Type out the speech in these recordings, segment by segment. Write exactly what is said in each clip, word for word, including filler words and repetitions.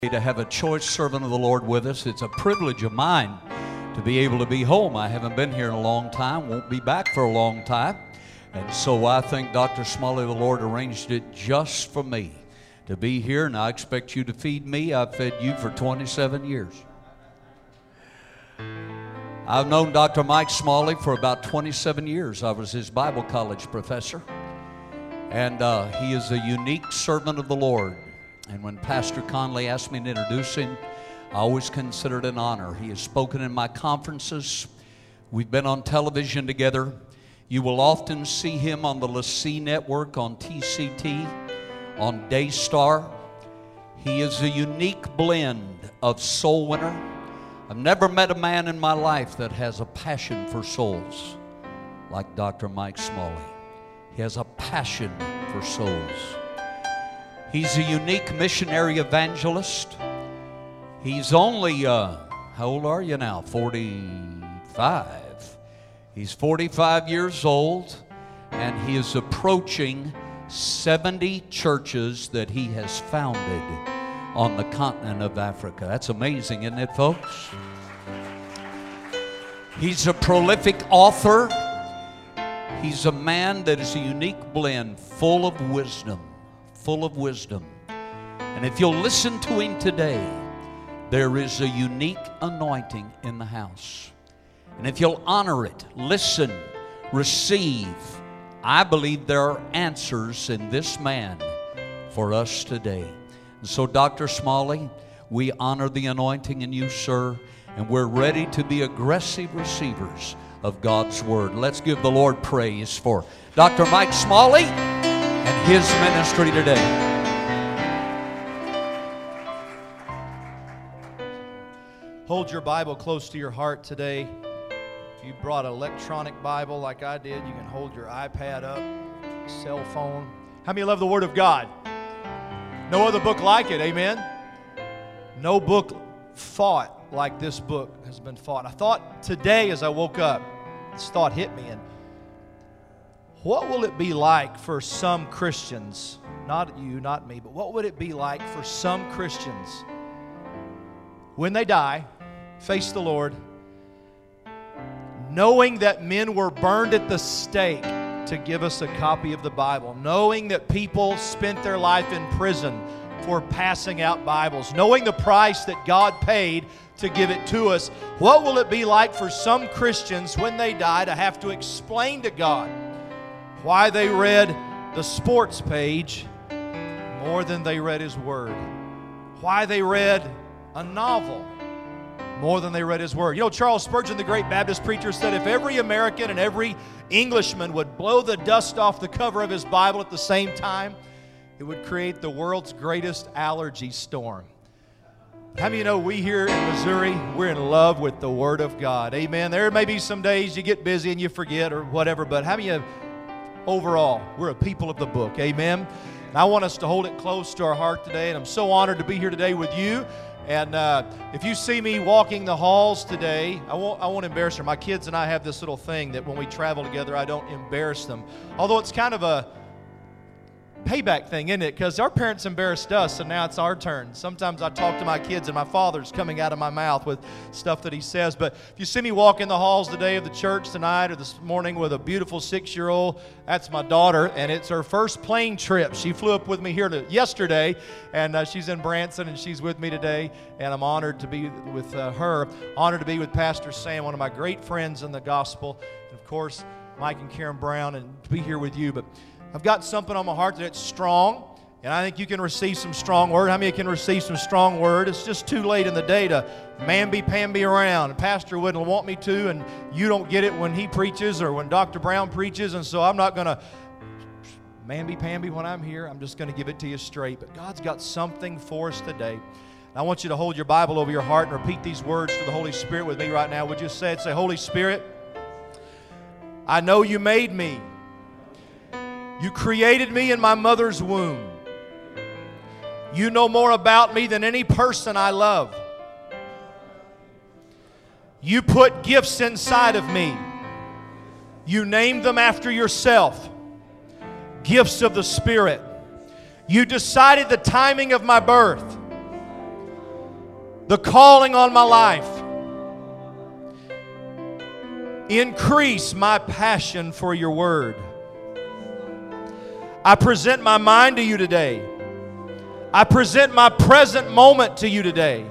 To have a choice servant of the Lord with us. It's a privilege of mine to be able to be home. I haven't been here in a long time, won't be back for a long time. And so I think Doctor Smalley, the Lord arranged it just for me to be here, and I expect you to feed me. I've fed you for twenty-seven years. I've known Doctor Mike Smalley for about twenty-seven years. I was his Bible college professor. And uh, he is a unique servant of the Lord. And when Pastor Conley asked me to introduce him, I always considered it an honor. He has spoken in my conferences. We've been on television together. You will often see him on the LaCie Network, on T C T, on Daystar. He is a unique blend of soul winner. I've never met a man in my life that has a passion for souls like Doctor Mike Smalley. He has a passion for souls. He's a unique missionary evangelist. He's only, uh, how old are you now? forty-five. He's forty-five years old, and he is approaching seventy churches that he has founded on the continent of Africa. That's amazing, isn't it, folks? He's a prolific author. He's a man that is a unique blend, full of wisdom. full of wisdom. And if you'll listen to him today, there is a unique anointing in the house. And if you'll honor it, listen, receive, I believe there are answers in this man for us today. And so, Doctor Smalley, we honor the anointing in you, sir, and we're ready to be aggressive receivers of God's Word. Let's give the Lord praise for Doctor Mike Smalley and his ministry today. Hold your Bible close to your heart today. If you brought an electronic Bible like I did, you can hold your iPad up, cell phone. How many love the Word of God? No other book like it, amen? No book fought like this book has been fought. I thought today as I woke up, this thought hit me, and what will it be like for some Christians, not you, not me, but what would it be like for some Christians when they die, face the Lord, knowing that men were burned at the stake to give us a copy of the Bible, knowing that people spent their life in prison for passing out Bibles, knowing the price that God paid to give it to us? What will it be like for some Christians when they die to have to explain to God why they read the sports page more than they read His Word? Why they read a novel more than they read His Word? You know, Charles Spurgeon, the great Baptist preacher, said if every American and every Englishman would blow the dust off the cover of his Bible at the same time, it would create the world's greatest allergy storm. How many of you know we here in Missouri, we're in love with the Word of God? Amen. There may be some days you get busy and you forget or whatever, but how many of you, overall, we're a people of the book? Amen. And I want us to hold it close to our heart today, and I'm so honored to be here today with you. And uh, if you see me walking the halls today, I won't, I won't embarrass her. My kids and I have this little thing that when we travel together, I don't embarrass them. Although it's kind of a payback thing, isn't it? Because our parents embarrassed us, and now it's our turn. Sometimes I talk to my kids, and my father's coming out of my mouth with stuff that he says. But if you see me walk in the halls today of the church tonight or this morning with a beautiful six-year-old, that's my daughter, and it's her first plane trip. She flew up with me here to, yesterday, and uh, she's in Branson, and she's with me today, and I'm honored to be with uh, her. Honored to be with Pastor Sam, one of my great friends in the gospel, and of course, Mike and Karen Brown, and to be here with you. But I've got something on my heart that's strong, and I think you can receive some strong word. How many can receive some strong word? It's just too late in the day to mamby-pamby around. And Pastor wouldn't want me to, and you don't get it when he preaches or when Doctor Brown preaches, and so I'm not going to mamby-pamby when I'm here. I'm just going to give it to you straight. But God's got something for us today. And I want you to hold your Bible over your heart and repeat these words to the Holy Spirit with me right now. Would you say it? Say, Holy Spirit, I know you made me. You created me in my mother's womb. You know more about me than any person I love. You put gifts inside of me. You named them after yourself. Gifts of the Spirit. You decided the timing of my birth. the calling on my life. Increase my passion for your word. I present my mind to you today. I present my present moment to you today.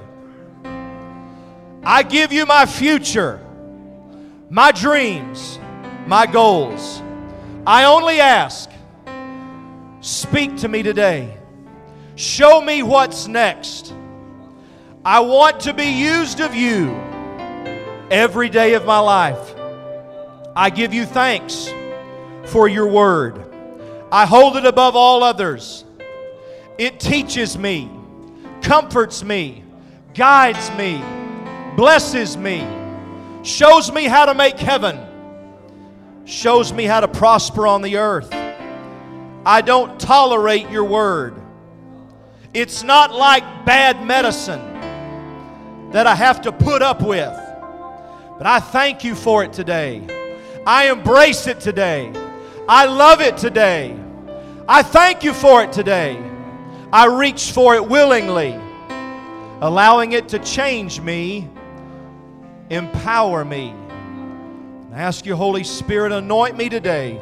I give you my future, my dreams, my goals. I only ask, speak to me today. Show me what's next. I want to be used of you every day of my life. I give you thanks for your word. I hold it above all others. It teaches me, comforts me, guides me, blesses me, shows me how to make heaven, shows me how to prosper on the earth. I don't tolerate your word. It's not like bad medicine that I have to put up with. But I thank you for it today. I embrace it today. I love it today. I thank you for it today. I reach for it willingly, allowing it to change me, empower me. I ask you, Holy Spirit, anoint me today.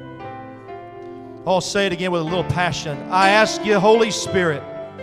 I'll say it again with a little passion. I ask you, Holy Spirit,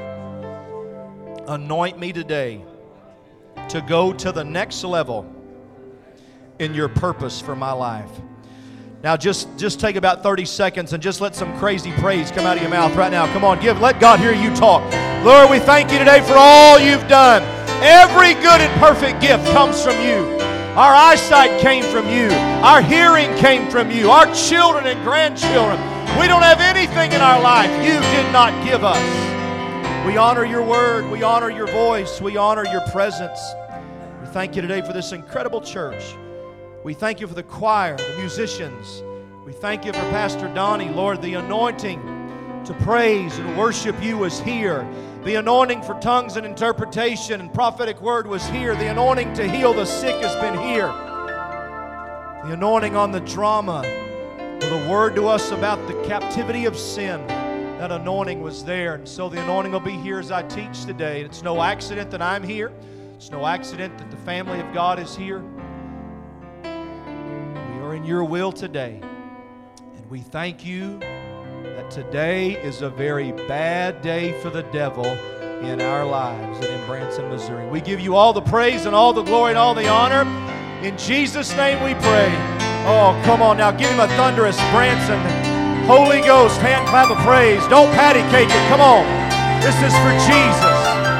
anoint me today to go to the next level in your purpose for my life. Now just, just take about thirty seconds and just let some crazy praise come out of your mouth right now. Come on, give, let God hear you talk. Lord, we thank you today for all you've done. Every good and perfect gift comes from you. Our eyesight came from you. Our hearing came from you. Our children and grandchildren. We don't have anything in our life you did not give us. We honor your word. We honor your voice. We honor your presence. We thank you today for this incredible church. We thank you for the choir, the musicians. We thank you for Pastor Donnie. Lord, the anointing to praise and worship you was here. The anointing for tongues and interpretation and prophetic word was here. The anointing to heal the sick has been here. The anointing on the drama, for the word to us about the captivity of sin, that anointing was there. And so the anointing will be here as I teach today. It's no accident that I'm here. It's no accident that the family of God is here. We are in your will today. And we thank you that today is a very bad day for the devil in our lives and in Branson, Missouri. We give you all the praise and all the glory and all the honor. In Jesus' name we pray. Oh, come on now. Give him a thunderous Branson Holy Ghost hand clap of praise. Don't patty cake it. Come on. This is for Jesus.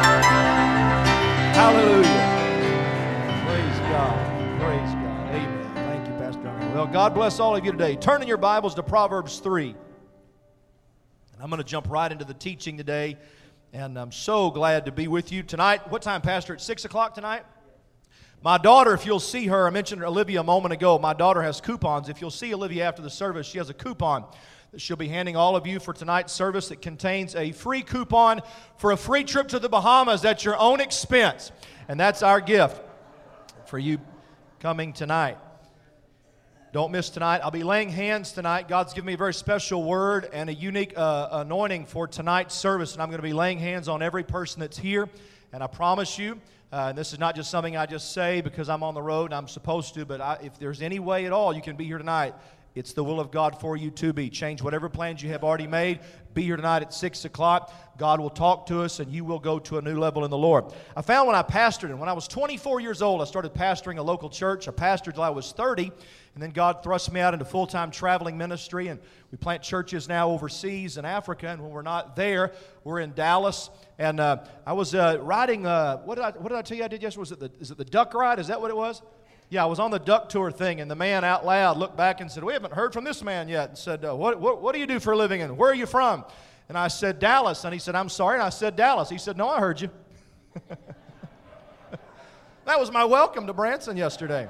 Hallelujah. Praise God. Praise God. Amen. Thank you, Pastor Donnie. Well, God bless all of you today. Turn in your Bibles to Proverbs three. I'm going to jump right into the teaching today, and I'm so glad to be with you tonight. What time, Pastor? At six o'clock tonight? My daughter, if you'll see her, I mentioned Olivia a moment ago. My daughter has coupons. If you'll see Olivia after the service, she has a coupon that she'll be handing all of you for tonight's service that contains a free coupon for a free trip to the Bahamas at your own expense. And that's our gift for you coming tonight. Don't miss tonight. I'll be laying hands tonight. God's given me a very special word and a unique uh, anointing for tonight's service, and I'm going to be laying hands on every person that's here. And I promise you, uh, and this is not just something I just say because I'm on the road and I'm supposed to, but I, if there's any way at all you can be here tonight, it's the will of God for you to be. Change whatever plans you have already made. Be here tonight at six o'clock. God will talk to us, and you will go to a new level in the Lord. I found when I pastored, and when I was twenty-four years old, I started pastoring a local church. I pastored until I was thirty, and then God thrust me out into full-time traveling ministry, and we plant churches now overseas in Africa, and when we're not there, we're in Dallas. And uh, I was uh, riding, uh, what, did I, what did I tell you I did yesterday? Was it the, is it the duck ride? Is that what it was? Yeah, I was on the duck tour thing, and the man out loud looked back and said, "We haven't heard from this man yet." And said, uh, what, what, what do you do for a living, and where are you from? And I said, "Dallas." And he said, "I'm sorry." And I said, "Dallas." He said, "No, I heard you." That was my welcome to Branson yesterday.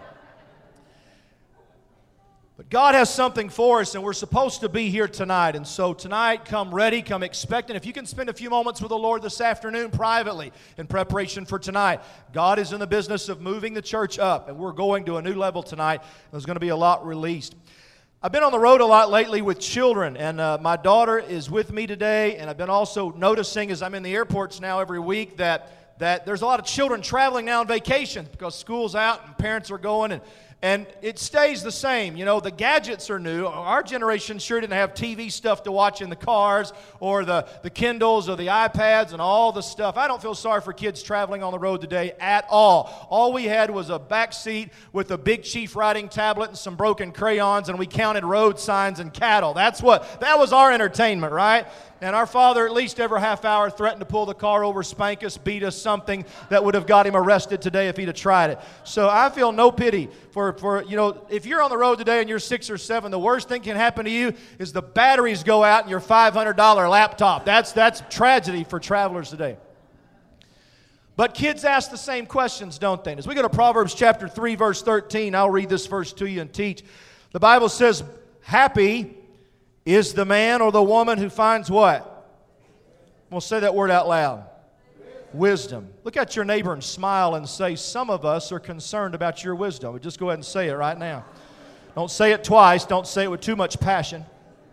But God has something for us, and we're supposed to be here tonight. And so tonight, come ready, come expectant. If you can spend a few moments with the Lord this afternoon privately in preparation for tonight. God is in the business of moving the church up, and we're going to a new level tonight. There's going to be a lot released. I've been on the road a lot lately with children, and uh, my daughter is with me today, and I've been also noticing as I'm in the airports now every week that that there's a lot of children traveling now on vacations because school's out and parents are going, and And it stays the same. You know, the gadgets are new. Our generation sure didn't have T V stuff to watch in the cars or the, the Kindles or the iPads and all the stuff. I don't feel sorry for kids traveling on the road today at all. All we had was a back seat with a Big Chief writing tablet and some broken crayons, and we counted road signs and cattle. That's what, that was our entertainment, right? And our father, at least every half hour, threatened to pull the car over, spank us, beat us, something that would have got him arrested today if he'd have tried it. So I feel no pity for, for, you know, if you're on the road today and you're six or seven, the worst thing can happen to you is the batteries go out in your five hundred dollar laptop. That's, that's tragedy for travelers today. But kids ask the same questions, don't they? As we go to Proverbs chapter three, verse thirteen, I'll read this verse to you and teach. The Bible says, happy is the man or the woman who finds what? We'll say that word out loud. Wisdom. Look at your neighbor and smile and say, some of us are concerned about your wisdom. Just go ahead and say it right now. Don't say it twice. Don't say it with too much passion.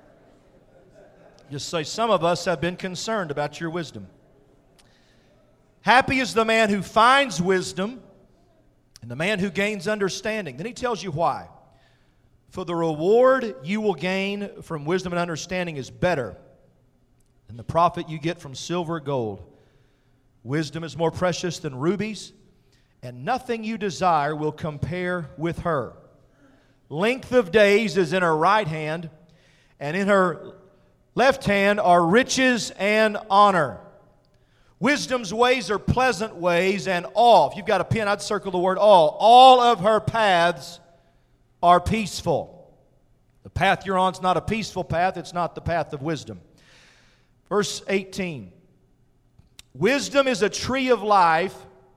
Just say, some of us have been concerned about your wisdom. Happy is the man who finds wisdom and the man who gains understanding. Then he tells you why. For the reward you will gain from wisdom and understanding is better than the profit you get from silver or gold. Wisdom is more precious than rubies, and nothing you desire will compare with her. Length of days is in her right hand, and in her left hand are riches and honor. Wisdom's ways are pleasant ways, and all, if you've got a pen, I'd circle the word all. All of her paths are peaceful. The path you're on is not a peaceful path. It's not the path of wisdom. Verse eighteen. Wisdom is a tree of life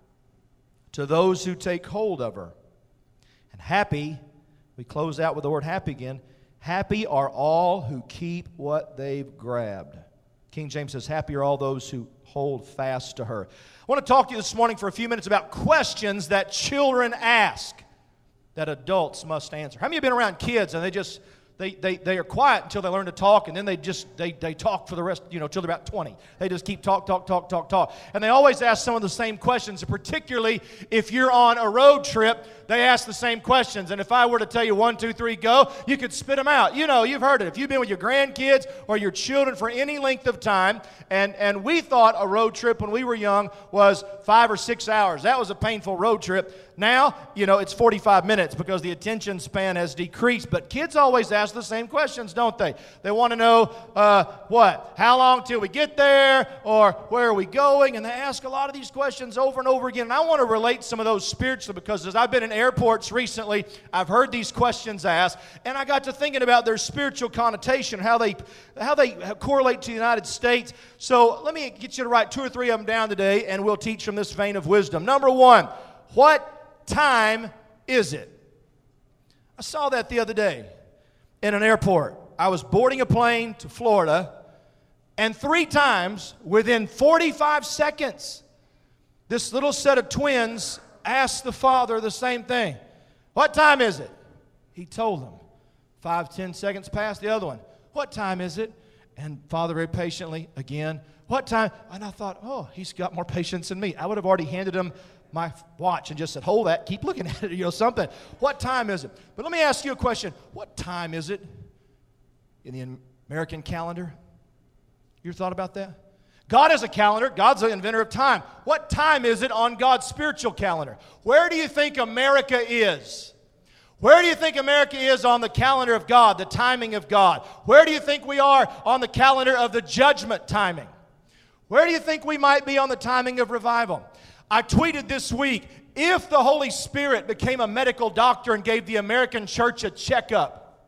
to those who take hold of her. And happy, we close out with the word happy again. Happy are all who keep what they've grabbed. King James says, happy are all those who hold fast to her. I want to talk to you this morning for a few minutes about questions that children ask that adults must answer. How many of you have been around kids and they just, they, they, they are quiet until they learn to talk, and then they just, they, they talk for the rest, you know, till they're about twenty. They just keep talk, talk, talk, talk, talk. And they always ask some of the same questions, and particularly if you're on a road trip, they ask the same questions. And if I were to tell you one, two, three, go, you could spit them out. You know, you've heard it. If you've been with your grandkids or your children for any length of time, and, and we thought a road trip when we were young was five or six hours. That was a painful road trip. Now, you know, it's forty-five minutes because the attention span has decreased. But kids always ask the same questions, don't they? They want to know, uh, what? How long till we get there? Or where are we going? And they ask a lot of these questions over and over again. And I want to relate some of those spiritually, because as I've been in airports recently, I've heard these questions asked, and I got to thinking about their spiritual connotation, how they, how they correlate to the United States. So let me get you to write two or three of them down today, and we'll teach from this vein of wisdom. Number one, what time is it? I saw that the other day in an airport. I was boarding a plane to Florida, and three times within forty-five seconds, this little set of twins asked the father the same thing. What time is it? He told them. Five, ten seconds passed, the other one. What time is it? And father very patiently, again, what time? And I thought, oh, he's got more patience than me. I would have already handed him my watch and just said, hold that, keep looking at it, you know, something. What time is it? But let me ask you a question. What time is it in the American calendar? You ever thought about that? God has a calendar. God's the inventor of time. What time is it on God's spiritual calendar? Where do you think America is? Where do you think America is on the calendar of God, the timing of God? Where do you think we are on the calendar of the judgment timing? Where do you think we might be on the timing of revival? I tweeted this week, if the Holy Spirit became a medical doctor and gave the American church a checkup,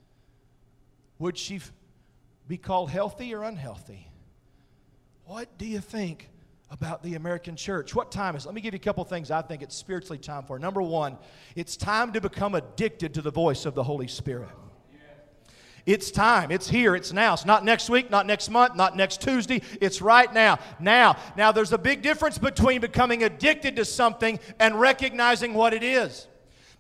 would she be called healthy or unhealthy? What do you think about the American church? What time is it? Let me give you a couple things I think it's spiritually time for. Number one, it's time to become addicted to the voice of the Holy Spirit. It's time. It's here. It's now. It's not next week, not next month, not next Tuesday. It's right now. Now. Now, there's a big difference between becoming addicted to something and recognizing what it is.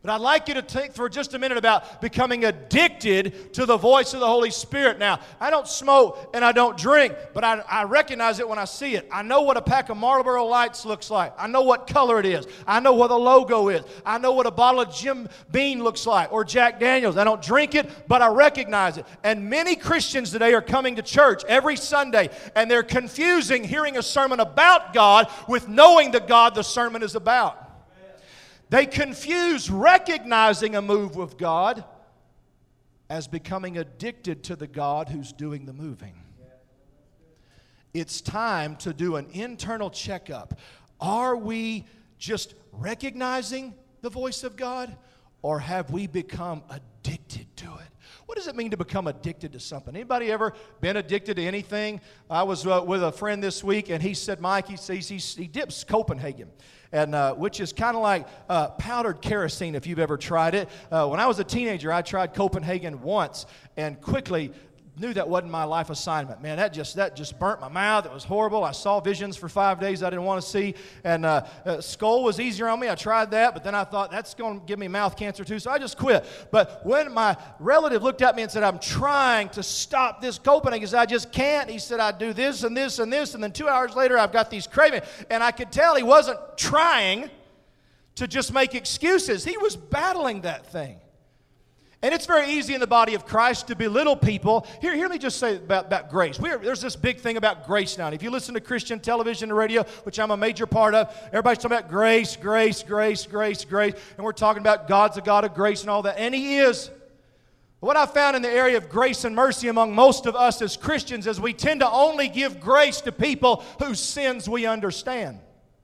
But I'd like you to think for just a minute about becoming addicted to the voice of the Holy Spirit. Now, I don't smoke and I don't drink, but I, I recognize it when I see it. I know what a pack of Marlboro Lights looks like. I know what color it is. I know what the logo is. I know what a bottle of Jim Beam looks like, or Jack Daniels. I don't drink it, but I recognize it. And many Christians today are coming to church every Sunday, and they're confusing hearing a sermon about God with knowing the God the sermon is about. They confuse recognizing a move with God as becoming addicted to the God who's doing the moving. It's time to do an internal checkup. Are we just recognizing the voice of God, or have we become addicted to it? What does it mean to become addicted to something? Anybody ever been addicted to anything? I was uh, with a friend this week, and he said, Mike, he says he, he dips Copenhagen. And uh, which is kind of like uh, powdered kerosene if you've ever tried it. Uh, when I was a teenager, I tried Copenhagen once and quickly knew that wasn't my life assignment. Man, that just that just burnt my mouth. It was horrible. I saw visions for five days I didn't want to see. And uh, uh, Skull was easier on me. I tried that, but then I thought, that's going to give me mouth cancer too, so I just quit. But when my relative looked at me and said, I'm trying to stop this Copenhagen, he said, I just can't. He said, I do this and this and this, and then two hours later, I've got these cravings. And I could tell he wasn't trying to just make excuses. He was battling that thing. And it's very easy in the body of Christ to belittle people. Here, hear me just say about, about grace. We are, there's this big thing about grace now. And if you listen to Christian television and radio, which I'm a major part of, everybody's talking about grace, grace, grace, grace, grace. And we're talking about God's a God of grace and all that. And He is. What I found in the area of grace and mercy among most of us as Christians is we tend to only give grace to people whose sins we understand.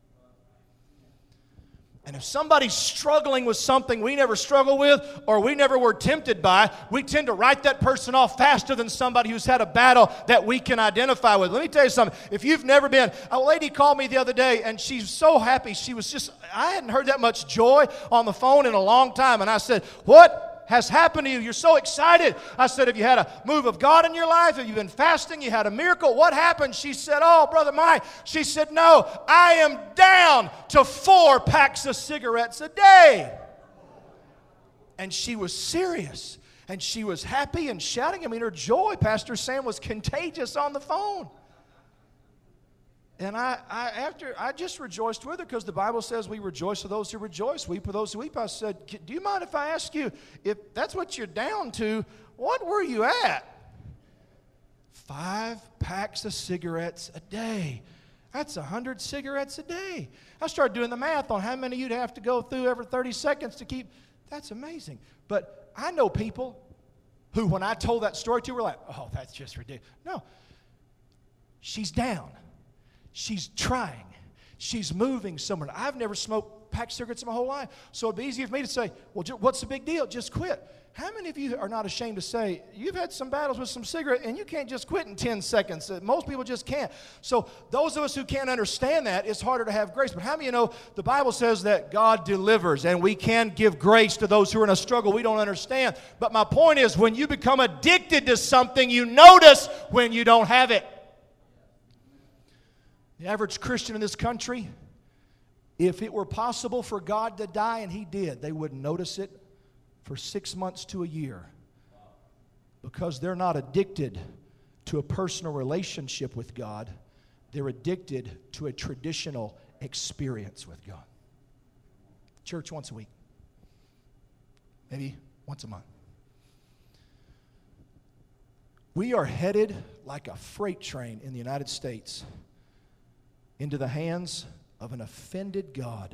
And if somebody's struggling with something we never struggle with or we never were tempted by, we tend to write that person off faster than somebody who's had a battle that we can identify with. Let me tell you something. If you've never been, a lady called me the other day and she's so happy. She was just, I hadn't heard that much joy on the phone in a long time. And I said, what has happened to you? You're so excited. I said, have you had a move of God in your life? Have you been fasting? You had a miracle? What happened? She said, oh, Brother Mike. She said, no, I am down to four packs of cigarettes a day. And she was serious. And she was happy and shouting. I mean, her joy, Pastor Sam, was contagious on the phone. And I, I, after, I just rejoiced with her because the Bible says we rejoice for those who rejoice, weep for those who weep. I said, do you mind if I ask you, if that's what you're down to, what were you at? Five packs of cigarettes a day. That's a hundred cigarettes a day. I started doing the math on how many you'd have to go through every thirty seconds to keep. That's amazing. But I know people who, when I told that story to, were like, oh, that's just ridiculous. No. She's down. She's trying. She's moving somewhere. I've never smoked packed cigarettes in my whole life. So it'd be easier for me to say, well, what's the big deal? Just quit. How many of you are not ashamed to say, you've had some battles with some cigarette and you can't just quit in ten seconds? Most people just can't. So those of us who can't understand that, it's harder to have grace. But how many of you know the Bible says that God delivers and we can give grace to those who are in a struggle we don't understand. But my point is, when you become addicted to something, you notice when you don't have it. The average Christian in this country, if it were possible for God to die, and He did, they wouldn't notice it for six months to a year because they're not addicted to a personal relationship with God. They're addicted to a traditional experience with God. Church once a week, maybe once a month. We are headed like a freight train in the United States into the hands of an offended God.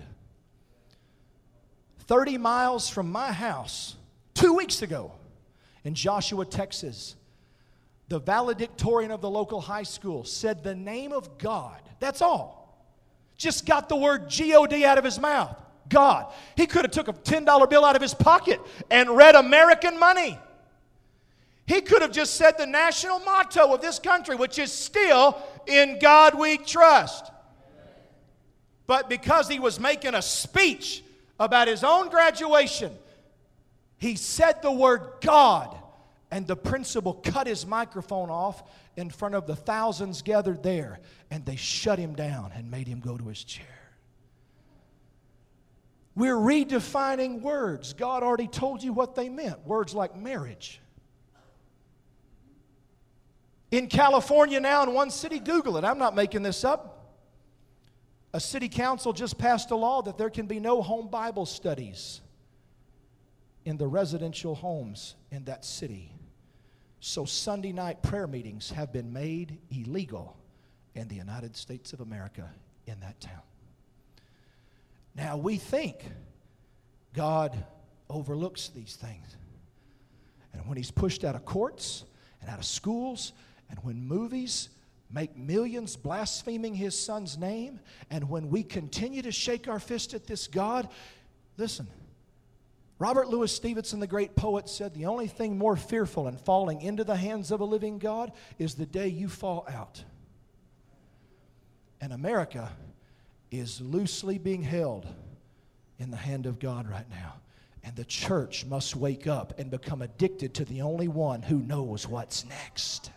thirty miles from my house, two weeks ago, in Joshua, Texas, the valedictorian of the local high school said the name of God. That's all. Just got the word G O D out of his mouth. God. He could have took a ten dollar bill out of his pocket and read American money. He could have just said the national motto of this country, which is still, in God we trust. But because he was making a speech about his own graduation, he said the word God, and the principal cut his microphone off in front of the thousands gathered there, and they shut him down and made him go to his chair. We're redefining words. God already told you what they meant. Words like marriage. In California now, in one city, Google it. I'm not making this up. A city council just passed a law that there can be no home Bible studies in the residential homes in that city. So Sunday night prayer meetings have been made illegal in the United States of America in that town. Now we think God overlooks these things. And when He's pushed out of courts and out of schools, and when movies make millions blaspheming His Son's name, and when we continue to shake our fist at this God, listen, Robert Louis Stevenson, the great poet, said the only thing more fearful than falling into the hands of a living God is the day you fall out. And America is loosely being held in the hand of God right now. And the church must wake up and become addicted to the only one who knows what's next.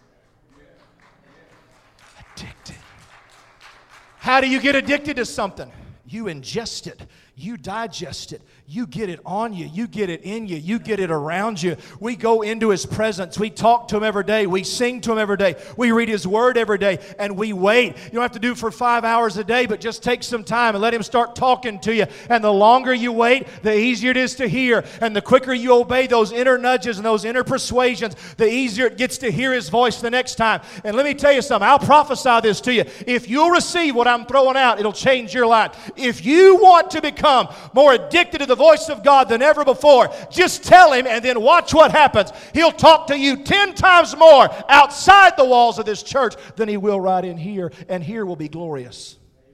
Addicted. How do you get addicted to something? You ingest it. You digest it. You get it on you. You get it in you. You get it around you. We go into His presence. We talk to Him every day. We sing to Him every day. We read His Word every day. And we wait. You don't have to do it for five hours a day, but just take some time and let Him start talking to you. And the longer you wait, the easier it is to hear. And the quicker you obey those inner nudges and those inner persuasions, the easier it gets to hear His voice the next time. And let me tell you something. I'll prophesy this to you. If you'll receive what I'm throwing out, it'll change your life. If you want to become more addicted to the voice of God than ever before, just tell Him and then watch what happens. He'll talk to you ten times more outside the walls of this church than He will right in here, and here will be glorious.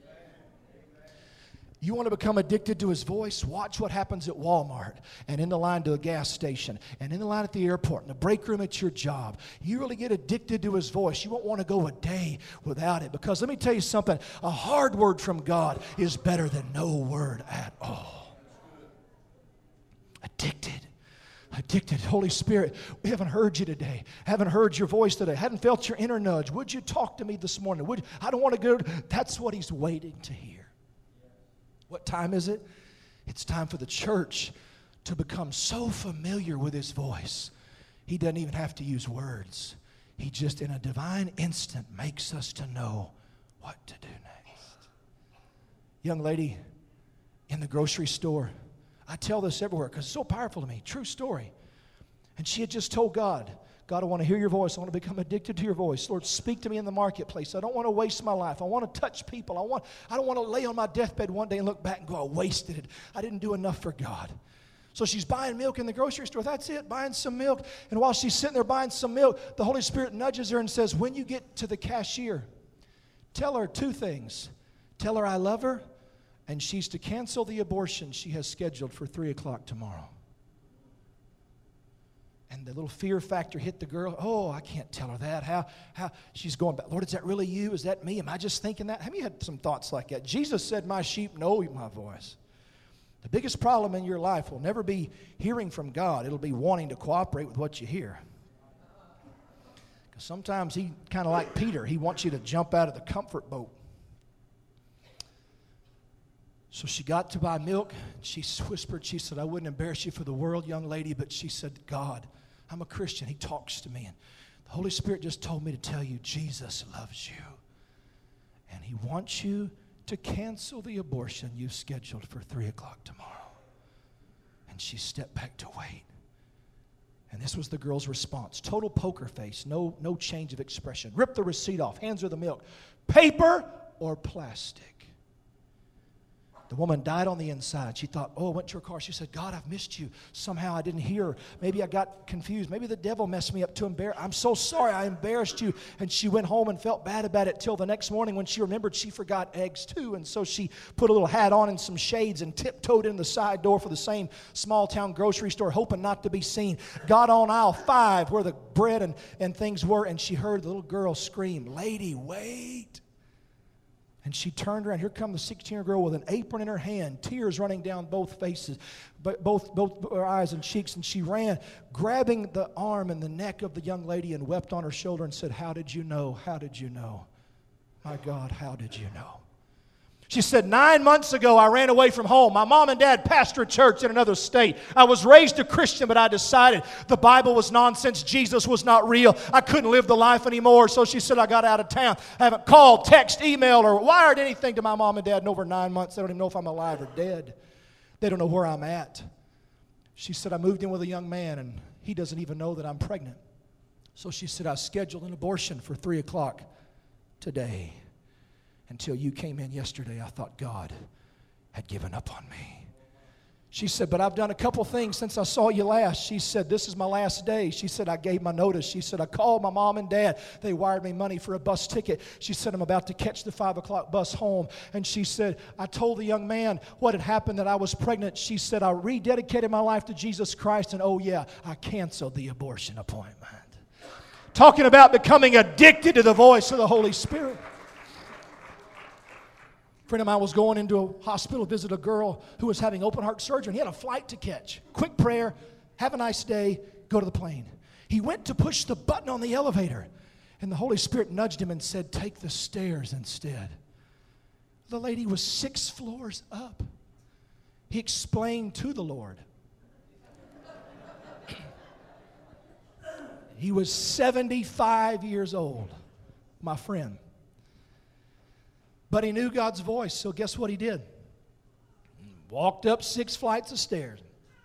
You want to become addicted to His voice? Watch what happens at Walmart and in the line to a gas station and in the line at the airport and the break room at your job. You really get addicted to His voice. You won't want to go a day without it, because let me tell you something. A hard word from God is better than no word at all. Addicted. Addicted. Holy Spirit, we haven't heard you today. Haven't heard your voice today. Haven't felt your inner nudge. Would you talk to me this morning? Would, I don't want to go. That's what He's waiting to hear. What time is it? It's time for the church to become so familiar with His voice. He doesn't even have to use words. He just, in a divine instant, makes us to know what to do next. Young lady in the grocery store. I tell this everywhere because it's so powerful to me. True story. And she had just told God, God, I want to hear your voice. I want to become addicted to your voice. Lord, speak to me in the marketplace. I don't want to waste my life. I want to touch people. I want, I don't want to lay on my deathbed one day and look back and go, I wasted it. I didn't do enough for God. So she's buying milk in the grocery store. That's it, buying some milk. And while she's sitting there buying some milk, the Holy Spirit nudges her and says, when you get to the cashier, tell her two things. Tell her I love her, and she's to cancel the abortion she has scheduled for three o'clock tomorrow. And the little fear factor hit the girl. Oh, I can't tell her that. How? How? She's going back. Lord, is that really you? Is that me? Am I just thinking that? Have you had some thoughts like that? Jesus said, my sheep know my voice. The biggest problem in your life will never be hearing from God. It'll be wanting to cooperate with what you hear. Because sometimes He, kind of like Peter, He wants you to jump out of the comfort boat. So she got to buy milk. She whispered, she said, I wouldn't embarrass you for the world, young lady, but she said, God, I'm a Christian. He talks to me. And the Holy Spirit just told me to tell you, Jesus loves you. And He wants you to cancel the abortion you've scheduled for three o'clock tomorrow. And she stepped back to wait. And this was the girl's response. Total poker face. No, no change of expression. Rip the receipt off. Hands her the milk. Paper or plastic? The woman died on the inside. She thought, oh, I went to her car. She said, God, I've missed you. Somehow I didn't hear her. Maybe I got confused. Maybe the devil messed me up to embarrass. I'm so sorry I embarrassed you. And she went home and felt bad about it till the next morning when she remembered she forgot eggs too. And so she put a little hat on and some shades and tiptoed in the side door for the same small town grocery store, hoping not to be seen. Got on aisle five where the bread and, and things were, and she heard the little girl scream, lady, wait. And she turned around. Here come the sixteen-year-old girl with an apron in her hand, tears running down both faces, both, both her eyes and cheeks. And she ran, grabbing the arm and the neck of the young lady and wept on her shoulder and said, how did you know? How did you know? My God, how did you know? She said, nine months ago, I ran away from home. My mom and dad pastor a church in another state. I was raised a Christian, but I decided the Bible was nonsense. Jesus was not real. I couldn't live the life anymore. So she said, I got out of town. I haven't called, text, emailed, or wired anything to my mom and dad in over nine months. They don't even know if I'm alive or dead. They don't know where I'm at. She said, I moved in with a young man, and he doesn't even know that I'm pregnant. So she said, I scheduled an abortion for three o'clock today. Until you came in yesterday, I thought God had given up on me. She said, but I've done a couple things since I saw you last. She said, this is my last day. She said, I gave my notice. She said, I called my mom and dad. They wired me money for a bus ticket. She said, I'm about to catch the five o'clock bus home. And she said, I told the young man what had happened, that I was pregnant. She said, I rededicated my life to Jesus Christ, and oh yeah, I canceled the abortion appointment. Talking about becoming addicted to the voice of the Holy Spirit. A friend of mine was going into a hospital to visit a girl who was having open heart surgery. He had a flight to catch. Quick prayer, have a nice day, go to the plane. He went to push the button on the elevator, and the Holy Spirit nudged him and said, take the stairs instead. The lady was six floors up. He explained to the Lord. He was seventy-five years old, my friend. But he knew God's voice, so guess what he did? Walked up six flights of stairs.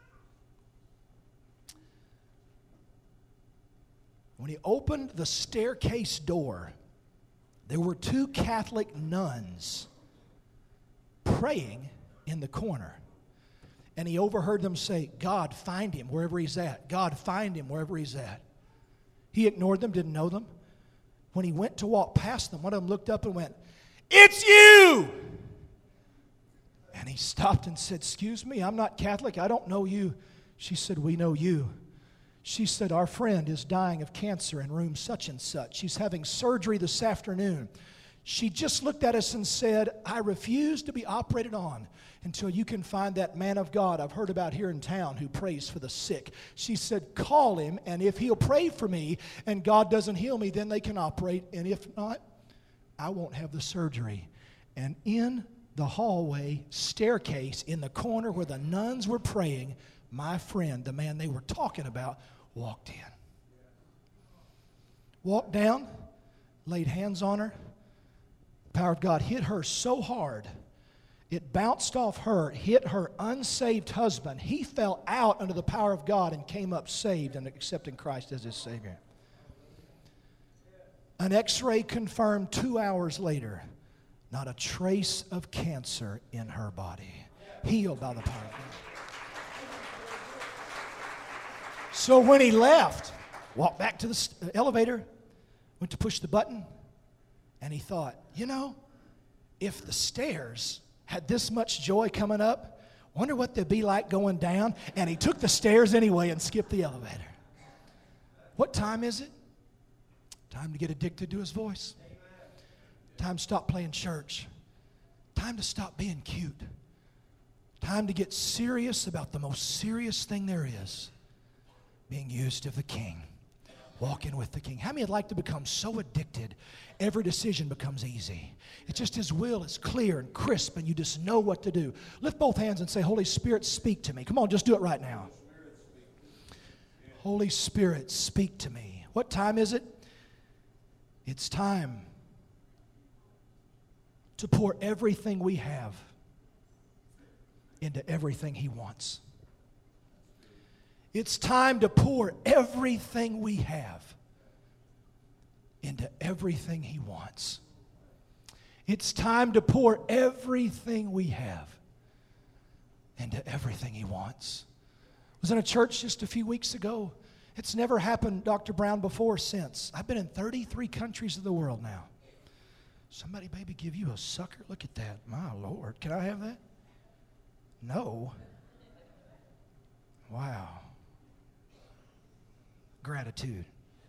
When he opened the staircase door, there were two Catholic nuns praying in the corner. And he overheard them say, God, find him wherever he's at. God, find him wherever he's at. He ignored them, didn't know them. When he went to walk past them, one of them looked up and went, it's you! And he stopped and said, excuse me, I'm not Catholic. I don't know you. She said, we know you. She said, our friend is dying of cancer in room such and such. She's having surgery this afternoon. She just looked at us and said, I refuse to be operated on until you can find that man of God I've heard about here in town who prays for the sick. She said, call him, and if he'll pray for me and God doesn't heal me, then they can operate, and if not, I won't have the surgery. And in the hallway staircase, in the corner where the nuns were praying, my friend, the man they were talking about, walked in. Walked down, laid hands on her. The power of God hit her so hard, it bounced off her, hit her unsaved husband. He fell out under the power of God and came up saved and accepting Christ as his Savior. An x-ray confirmed two hours later, not a trace of cancer in her body. Healed by the power of God. So when he left, walked back to the elevator, went to push the button, and he thought, you know, if the stairs had this much joy coming up, wonder what they'd be like going down. And he took the stairs anyway and skipped the elevator. What time is it? Time to get addicted to his voice. Time to stop playing church. Time to stop being cute. Time to get serious about the most serious thing there is. Being used of the King. Walking with the King. How many would like to become so addicted, every decision becomes easy? It's just His will is clear and crisp, and you just know what to do. Lift both hands and say, Holy Spirit, speak to me. Come on, just do it right now. Holy Spirit, speak to me. What time is it? It's time to pour everything we have into everything He wants. It's time to pour everything we have into everything He wants. It's time to pour everything we have into everything He wants. I was in a church just a few weeks ago. It's never happened, Doctor Brown, before or since. I've been in thirty-three countries of the world now. Somebody maybe give you a sucker? Look at that. My Lord. Can I have that? No. Wow. Gratitude.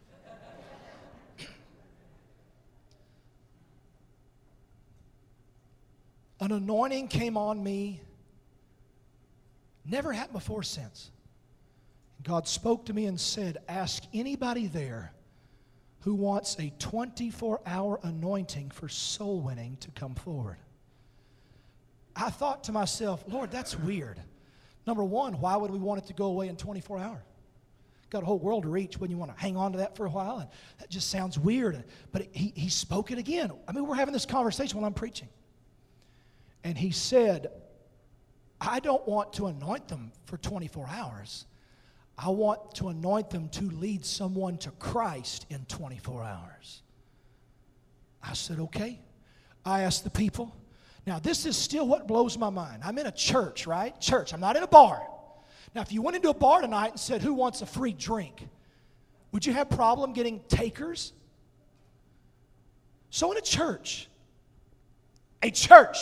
An anointing came on me. Never happened before or since. God spoke to me and said, ask anybody there who wants a twenty-four hour anointing for soul winning to come forward. I thought to myself, Lord, that's weird. Number one, why would we want it to go away in twenty-four hours? Got a whole world to reach. Wouldn't you want to hang on to that for a while? And that just sounds weird. But he, he spoke it again. I mean, we're having this conversation while I'm preaching. And he said, I don't want to anoint them for twenty-four hours. I want to anoint them to lead someone to Christ in twenty-four hours. I said, okay. I asked the people. Now, this is still what blows my mind. I'm in a church, right? Church. I'm not in a bar. Now, if you went into a bar tonight and said, who wants a free drink? Would you have problem getting takers? So in a church, a church,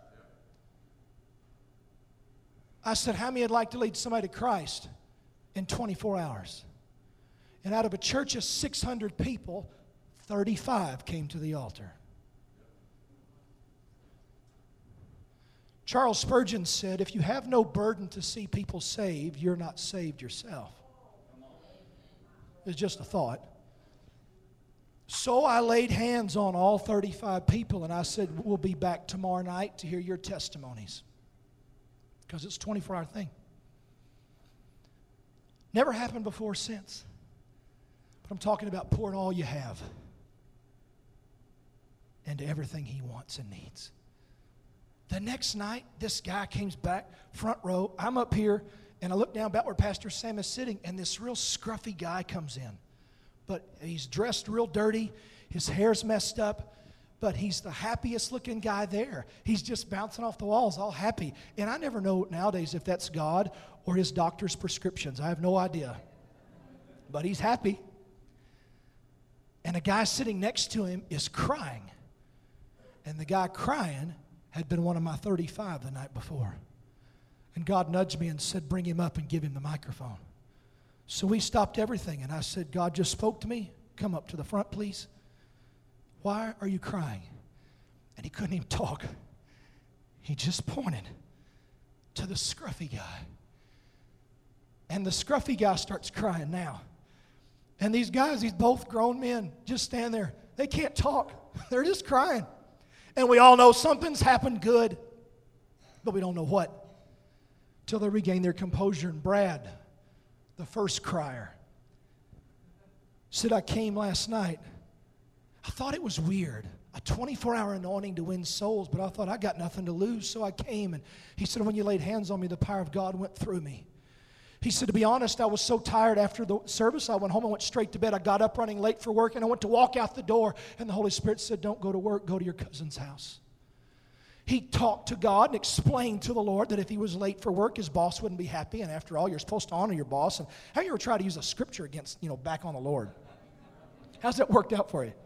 I said, how many would like to lead somebody to Christ in twenty-four hours? And out of a church of six hundred people, thirty-five came to the altar. Charles Spurgeon said, if you have no burden to see people saved, you're not saved yourself. It's just a thought. So I laid hands on all thirty-five people and I said, we'll be back tomorrow night to hear your testimonies. Because it's a twenty-four hour thing. Never happened before or since. But I'm talking about pouring all you have into everything He wants and needs. The next night, this guy comes back, front row. I'm up here, and I look down about where Pastor Sam is sitting, and this real scruffy guy comes in. But he's dressed real dirty. His hair's messed up. But he's the happiest looking guy there. He's just bouncing off the walls, all happy. And I never know nowadays if that's God or his doctor's prescriptions. I have no idea. But he's happy. And a guy sitting next to him is crying. And the guy crying had been one of my thirty-five the night before. And God nudged me and said, bring him up and give him the microphone. So we stopped everything, and I said, God just spoke to me. Come up to the front, please. Why are you crying? And he couldn't even talk. He just pointed to the scruffy guy. And the scruffy guy starts crying now. And these guys, these both grown men, just stand there. They can't talk. They're just crying. And we all know something's happened good, but we don't know what. Till they regain their composure. And Brad, the first crier, said, I came last night. I thought it was weird. A twenty-four hour anointing to win souls, but I thought I got nothing to lose, so I came. And he said, when you laid hands on me, the power of God went through me. He said, to be honest, I was so tired after the service, I went home, I went straight to bed. I got up running late for work, and I went to walk out the door, and the Holy Spirit said, don't go to work, go to your cousin's house. He talked to God and explained to the Lord that if he was late for work, his boss wouldn't be happy, and after all, you're supposed to honor your boss. And have you ever tried to use a scripture against, you know, back on the Lord? How's that worked out for you?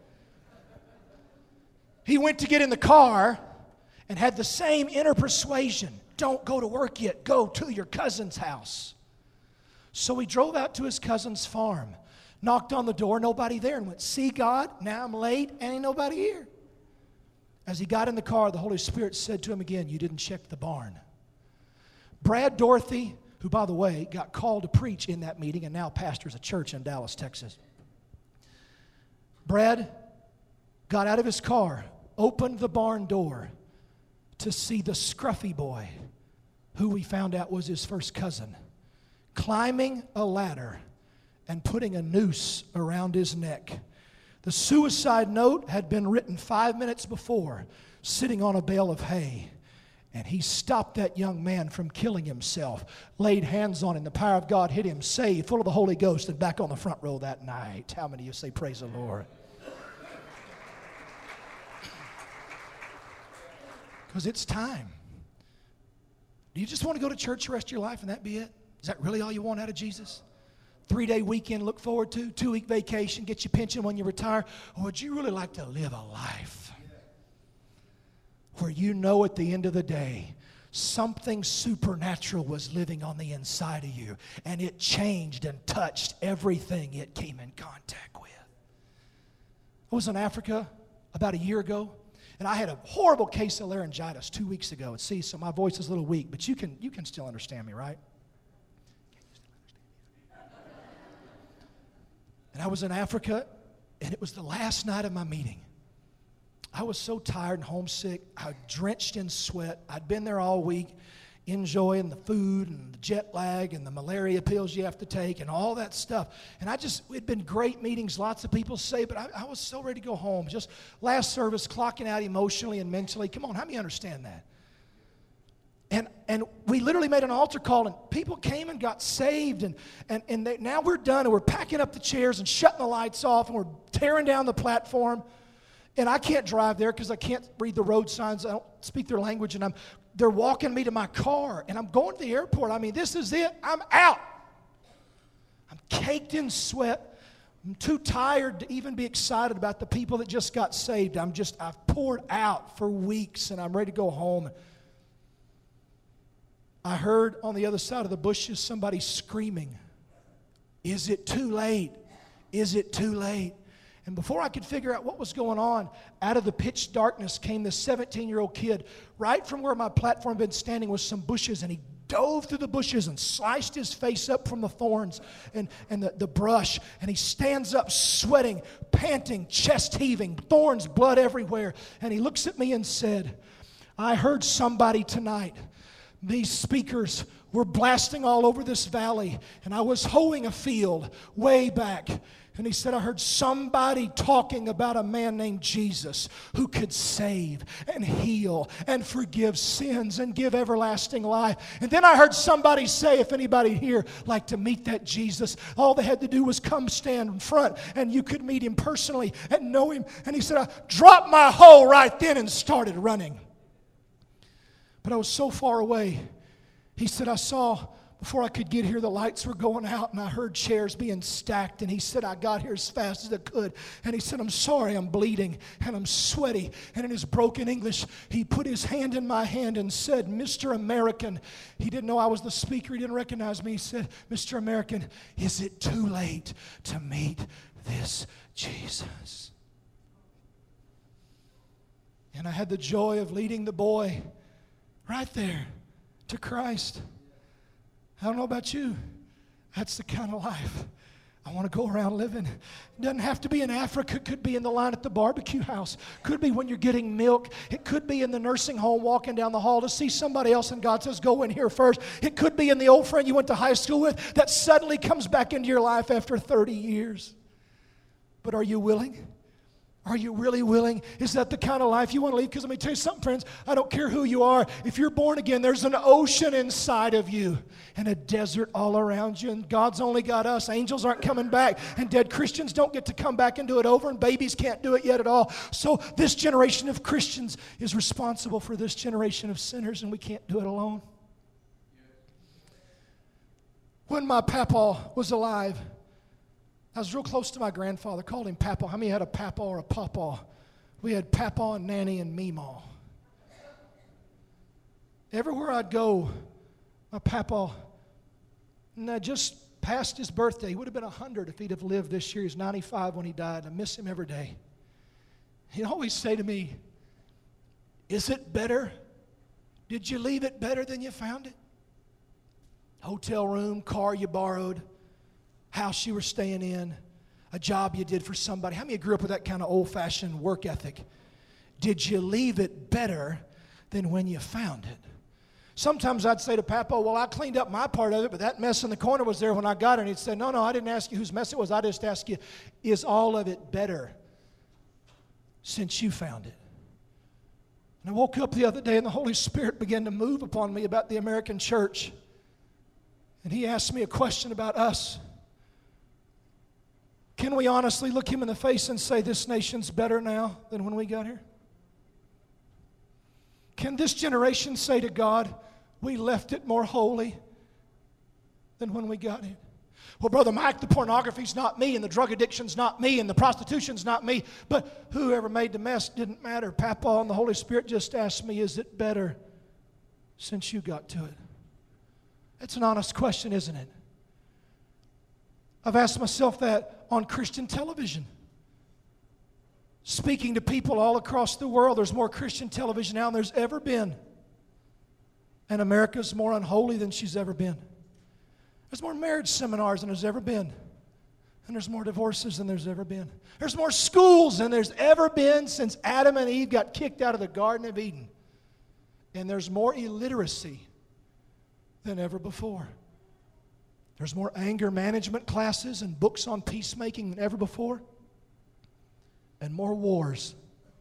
He went to get in the car and had the same inner persuasion. Don't go to work yet, go to your cousin's house. So he drove out to his cousin's farm, knocked on the door, nobody there, and went, see, God, now I'm late, and ain't nobody here. As he got in the car, the Holy Spirit said to him again, you didn't check the barn. Brad Dorothy, who, by the way, got called to preach in that meeting and now pastors a church in Dallas, Texas. Brad got out of his car, opened the barn door to see the scruffy boy, who we found out was his first cousin, climbing a ladder and putting a noose around his neck. The suicide note had been written five minutes before, sitting on a bale of hay. And he stopped that young man from killing himself, laid hands on him, the power of God hit him, saved, full of the Holy Ghost, and back on the front row that night. How many of you say, praise the Lord? Because it's time. Do you just want to go to church the rest of your life and that be it? Is that really all you want out of Jesus? Three-day weekend look forward to, two-week vacation, get your pension when you retire? Or would you really like to live a life where you know at the end of the day something supernatural was living on the inside of you and it changed and touched everything it came in contact with? I was in Africa about a year ago, and I had a horrible case of laryngitis two weeks ago. And see, so my voice is a little weak, but you can, you can still understand me, right? And I was in Africa, and it was the last night of my meeting. I was so tired and homesick. I drenched in sweat. I'd been there all week, enjoying the food and the jet lag and the malaria pills you have to take and all that stuff. And I just, it'd been great meetings, lots of people say, but I, I was so ready to go home. Just last service, clocking out emotionally and mentally. Come on, how many understand that? And and we literally made an altar call, and people came and got saved, and and, and they, now we're done, and we're packing up the chairs and shutting the lights off, and we're tearing down the platform. And I can't drive there because I can't read the road signs. I don't speak their language, and I'm they're walking me to my car, and I'm going to the airport. I mean, this is it. I'm out. I'm caked in sweat. I'm too tired to even be excited about the people that just got saved. I'm just, I've poured out for weeks, and I'm ready to go home. I heard on the other side of the bushes somebody screaming, "Is it too late? Is it too late?" And before I could figure out what was going on, out of the pitch darkness came this seventeen-year-old kid. Right from where my platform had been standing was some bushes, and he dove through the bushes and sliced his face up from the thorns and, and the, the brush. And he stands up sweating, panting, chest heaving, thorns, blood everywhere. And he looks at me and said, "I heard somebody tonight. These speakers were blasting all over this valley, and I was hoeing a field way back." And he said, "I heard somebody talking about a man named Jesus who could save and heal and forgive sins and give everlasting life. And then I heard somebody say, if anybody here like to meet that Jesus, all they had to do was come stand in front and you could meet him personally and know him." And he said, "I dropped my hoe right then and started running. But I was so far away." He said, "I saw, before I could get here, the lights were going out, and I heard chairs being stacked." And he said, "I got here as fast as I could." And he said, "I'm sorry, I'm bleeding, and I'm sweaty." And in his broken English, he put his hand in my hand and said, "Mister American." He didn't know I was the speaker. He didn't recognize me. He said, "Mister American, is it too late to meet this Jesus?" And I had the joy of leading the boy right there to Christ. I don't know about you. That's the kind of life I want to go around living. It doesn't have to be in Africa. It could be in the line at the barbecue house. It could be when you're getting milk. It could be in the nursing home walking down the hall to see somebody else and God says, "Go in here first." It could be in the old friend you went to high school with that suddenly comes back into your life after thirty years. But are you willing? Are you really willing? Is that the kind of life you want to lead? Because let me tell you something, friends. I don't care who you are. If you're born again, there's an ocean inside of you and a desert all around you. And God's only got us. Angels aren't coming back. And dead Christians don't get to come back and do it over. And babies can't do it yet at all. So this generation of Christians is responsible for this generation of sinners. And we can't do it alone. When my papa was alive, I was real close to my grandfather. Called him Papa. How many had a Papa or a Papa? We had Papa and Nanny and Meemaw. Everywhere I'd go, my Papa, and I just passed his birthday. He would have been one hundred if he'd have lived this year. He's ninety-five when he died. I miss him every day. He'd always say to me, "Is it better? Did you leave it better than you found it? Hotel room, car you borrowed, house you were staying in, a job you did for somebody." How many of you grew up with that kind of old-fashioned work ethic? Did you leave it better than when you found it? Sometimes I'd say to Papa, "Well, I cleaned up my part of it, but that mess in the corner was there when I got it." And he'd say, "No, no, I didn't ask you whose mess it was. I just asked you, is all of it better since you found it?" And I woke up the other day and the Holy Spirit began to move upon me about the American church. And he asked me a question about us. Can we honestly look him in the face and say this nation's better now than when we got here? Can this generation say to God, we left it more holy than when we got here? Well, Brother Mike, the pornography's not me, and the drug addiction's not me, and the prostitution's not me, but whoever made the mess didn't matter. Papa and the Holy Spirit just asked me, is it better since you got to it? It's an honest question, isn't it? I've asked myself that on Christian television. Speaking to people all across the world, there's more Christian television now than there's ever been. And America's more unholy than she's ever been. There's more marriage seminars than there's ever been. And there's more divorces than there's ever been. There's more schools than there's ever been since Adam and Eve got kicked out of the Garden of Eden. And there's more illiteracy than ever before. There's more anger management classes and books on peacemaking than ever before. And more wars.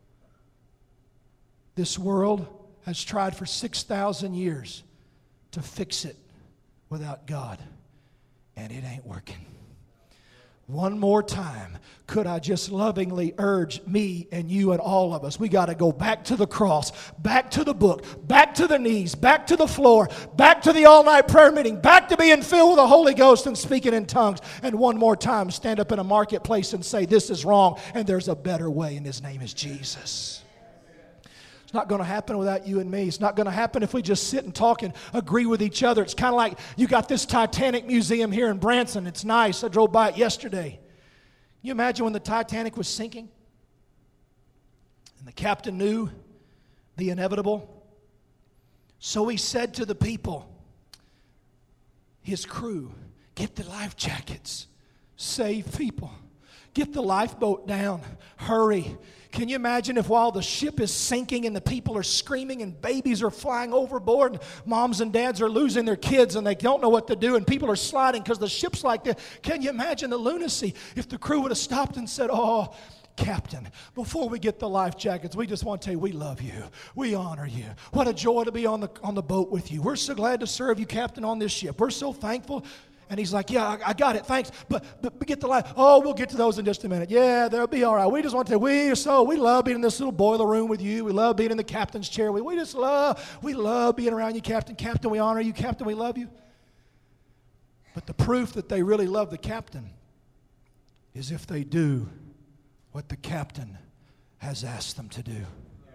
This world has tried for six thousand years to fix it without God. And it ain't working. One more time, could I just lovingly urge me and you and all of us, we got to go back to the cross, back to the book, back to the knees, back to the floor, back to the all-night prayer meeting, back to being filled with the Holy Ghost and speaking in tongues, and one more time stand up in a marketplace and say, this is wrong, and there's a better way, and His name is Jesus. It's not going to happen without you and me. It's not going to happen if we just sit and talk and agree with each other. It's kind of like you got this Titanic museum here in Branson. It's nice. I drove by it yesterday. Can you imagine when the Titanic was sinking? And the captain knew the inevitable. So he said to the people, his crew, get the life jackets. Save people. Get the lifeboat down. Hurry. Can you imagine if while the ship is sinking and the people are screaming and babies are flying overboard and moms and dads are losing their kids and they don't know what to do and people are sliding because the ship's like that? Can you imagine the lunacy if the crew would have stopped and said, oh, Captain, before we get the life jackets, we just want to tell you we love you. We honor you. What a joy to be on the, on the boat with you. We're so glad to serve you, Captain, on this ship. We're so thankful. And he's like, yeah, I, I got it, thanks. But, but but get the life. Oh, we'll get to those in just a minute. Yeah, they'll be all right. We just want to tell you, we are so, we love being in this little boiler room with you. We love being in the captain's chair. We, we just love, we love being around you, Captain. Captain, we honor you. Captain, we love you. But the proof that they really love the captain is if they do what the captain has asked them to do.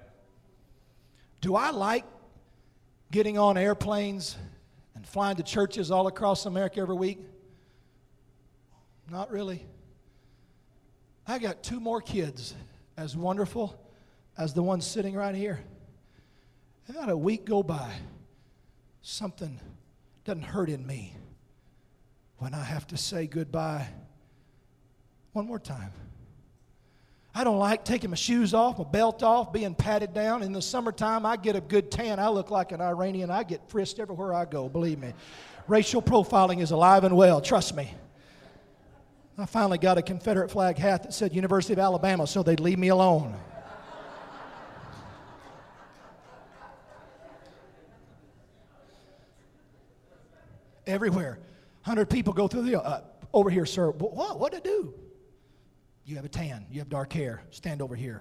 Do I like getting on airplanes and flying to churches all across America every week? Not really. I got two more kids as wonderful as the one sitting right here. And not a week go by, something doesn't hurt in me when I have to say goodbye one more time. I don't like taking my shoes off, my belt off, being patted down. In the summertime, I get a good tan. I look like an Iranian. I get frisked everywhere I go, believe me. Racial profiling is alive and well, trust me. I finally got a Confederate flag hat that said University of Alabama so they'd leave me alone. Everywhere. one hundred people go through the, uh, over here, sir. What? What'd I do? You have a tan. You have dark hair. Stand over here.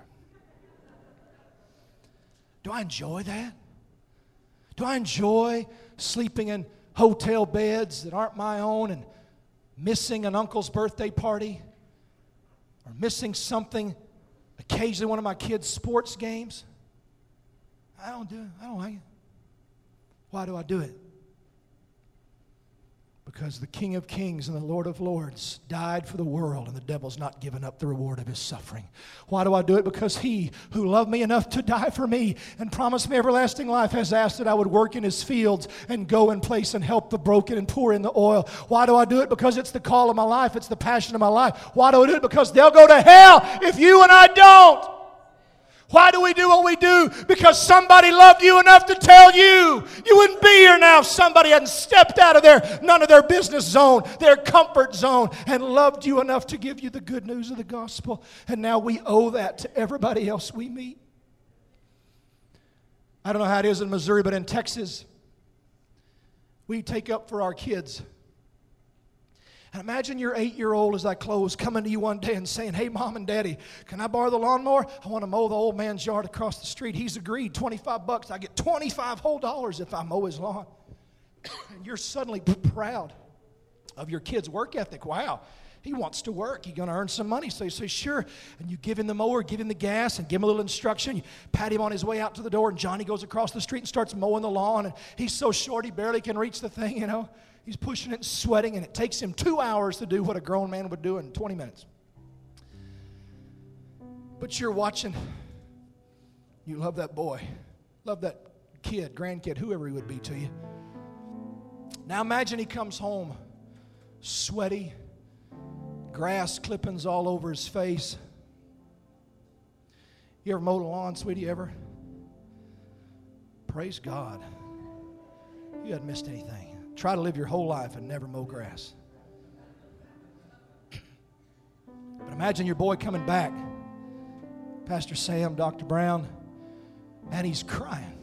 Do I enjoy that? Do I enjoy sleeping in hotel beds that aren't my own and missing an uncle's birthday party or missing something, occasionally one of my kids' sports games? I don't do it. I don't like it. Why do I do it? Because the King of Kings and the Lord of Lords died for the world, and the devil's not given up the reward of his suffering. Why do I do it? Because he who loved me enough to die for me and promised me everlasting life has asked that I would work in his fields and go in place and help the broken and pour in the oil. Why do I do it? Because it's the call of my life. It's the passion of my life. Why do I do it? Because they'll go to hell if you and I don't. Why do we do what we do? Because somebody loved you enough to tell you. You wouldn't be here now if somebody hadn't stepped out of their, none of their business zone, their comfort zone, and loved you enough to give you the good news of the gospel. And now we owe that to everybody else we meet. I don't know how it is in Missouri, but in Texas, we take up for our kids. And imagine your eight-year-old, as I close, coming to you one day and saying, hey, Mom and Daddy, can I borrow the lawnmower? I want to mow the old man's yard across the street. He's agreed, twenty-five bucks. I get twenty-five whole dollars if I mow his lawn. And you're suddenly proud of your kid's work ethic. Wow, he wants to work. He's going to earn some money. So you say, sure. And you give him the mower, give him the gas, and give him a little instruction. You pat him on his way out to the door, and Johnny goes across the street and starts mowing the lawn. And he's so short he barely can reach the thing, you know. He's pushing it and sweating, and it takes him two hours to do what a grown man would do in twenty minutes. But you're watching. You love that boy. Love that kid, grandkid, whoever he would be to you. Now imagine he comes home sweaty, grass clippings all over his face. You ever mowed a lawn, sweetie, ever? Praise God. You haven't missed anything. Try to live your whole life and never mow grass. But imagine your boy coming back, Pastor Sam, Doctor Brown, and he's crying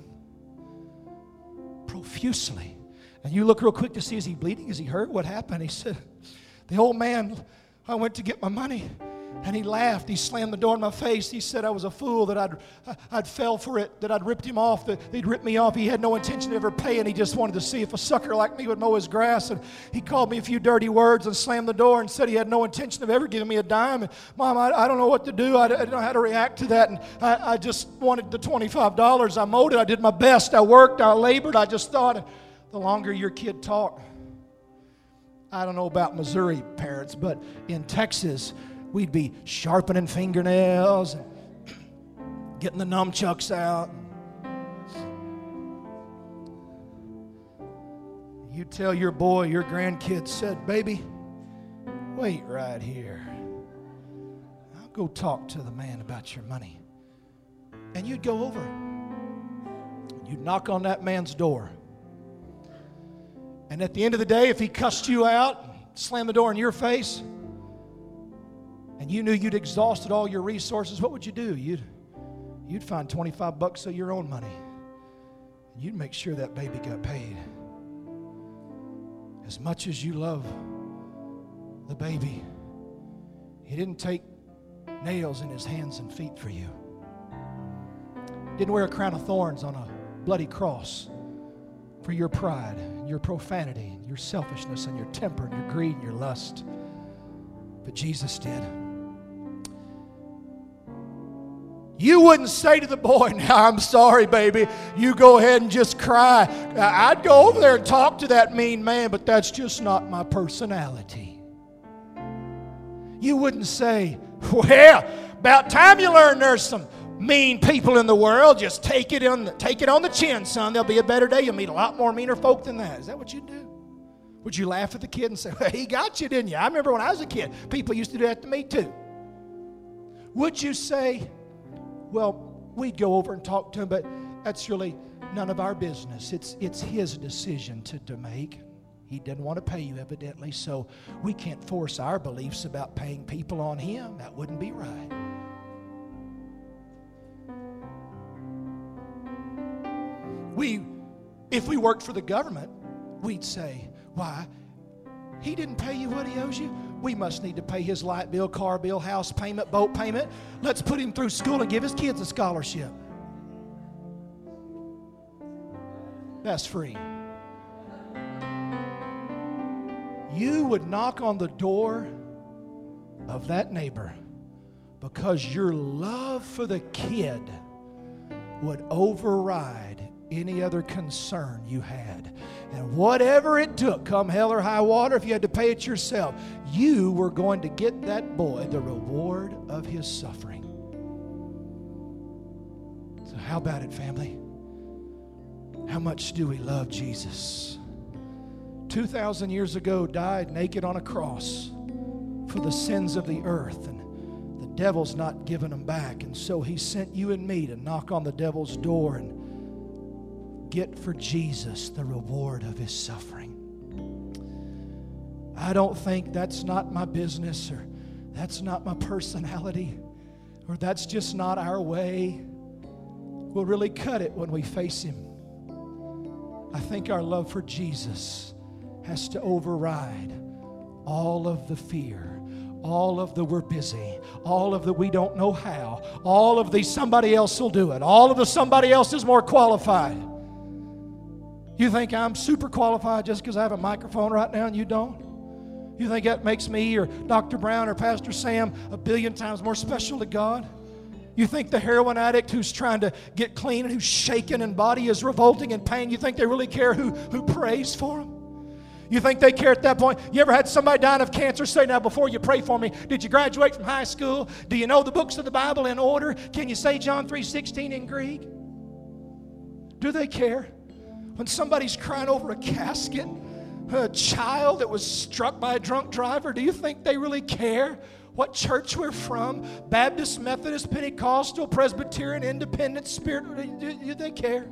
profusely. And you look real quick to see, is he bleeding? Is he hurt? What happened? He said, the old man, I went to get my money. And he laughed. He slammed the door in my face. He said I was a fool, that I'd, I'd fell for it, that I'd ripped him off, that he'd ripped me off. He had no intention of ever paying. He just wanted to see if a sucker like me would mow his grass. And he called me a few dirty words and slammed the door and said he had no intention of ever giving me a dime. And, Mom, I, I don't know what to do. I, I don't know how to react to that. And I, I just wanted the twenty-five dollars. I mowed it. I did my best. I worked. I labored. I just thought, the longer your kid talked, I don't know about Missouri parents, but in Texas, we'd be sharpening fingernails and getting the nunchucks out. You tell your boy, your grandkid said, baby, wait right here. I'll go talk to the man about your money. And you'd go over. You'd knock on that man's door. And at the end of the day, if he cussed you out, slammed the door in your face, and you knew you'd exhausted all your resources, what would you do? You'd, you'd find twenty-five bucks of your own money. And you'd make sure that baby got paid. As much as you love the baby, he didn't take nails in his hands and feet for you. Didn't wear a crown of thorns on a bloody cross for your pride, and your profanity, and your selfishness, and your temper, and your greed, and your lust. But Jesus did. You wouldn't say to the boy, now I'm sorry, baby. You go ahead and just cry. I'd go over there and talk to that mean man, but that's just not my personality. You wouldn't say, well, about time you learn there's some mean people in the world. Just take it on the, take it on the chin, son. There'll be a better day. You'll meet a lot more meaner folk than that. Is that what you'd do? Would you laugh at the kid and say, well, he got you, didn't you? I remember when I was a kid, people used to do that to me too. Would you say, well, we'd go over and talk to him, but that's really none of our business. It's, it's his decision to, to make. He didn't want to pay you, evidently, so we can't force our beliefs about paying people on him. That wouldn't be right. We, if we worked for the government, we'd say, why? He didn't pay you what he owes you. We must need to pay his light bill, car bill, house payment, boat payment. Let's put him through school and give his kids a scholarship. That's free. You would knock on the door of that neighbor because your love for the kid would override any other concern you had. And whatever it took, come hell or high water, if you had to pay it yourself, you were going to get that boy the reward of his suffering. So how about it, family? How much do we love Jesus? two thousand years ago, died naked on a cross for the sins of the earth, and the devil's not giving them back. And so he sent you and me to knock on the devil's door and get for Jesus the reward of his suffering. I don't think that's not my business, or that's not my personality, or that's just not our way. We'll really cut it when we face him. I think our love for Jesus has to override all of the fear, all of the we're busy, all of the we don't know how, all of the somebody else will do it, all of the somebody else is more qualified. You think I'm super qualified just because I have a microphone right now and you don't? You think that makes me or Doctor Brown or Pastor Sam a billion times more special to God? You think the heroin addict who's trying to get clean and who's shaken and body is revolting in pain, you think they really care who, who prays for them? You think they care at that point? You ever had somebody dying of cancer say, now before you pray for me, did you graduate from high school? Do you know the books of the Bible in order? Can you say John three sixteen in Greek? Do they care? When somebody's crying over a casket, a child that was struck by a drunk driver? Do you think they really care what church we're from? Baptist, Methodist, Pentecostal, Presbyterian, Independent, Spirit? Do, do they care?